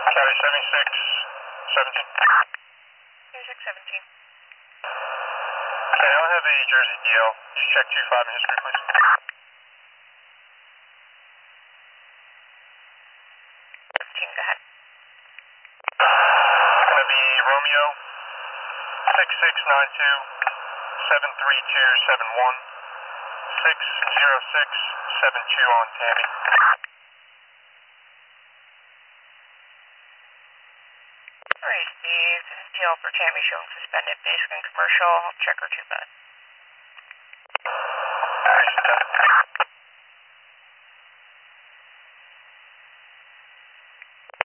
Sorry, 7617. 7617. Okay, I'll have a Jersey DL. Just check 25 in history, please. 17, go ahead. It's going to be Romeo 6692-73271 60672 on Tammy. Alright, the DL for Tammy showing suspended, basic and commercial, check or 2 bed. Alright,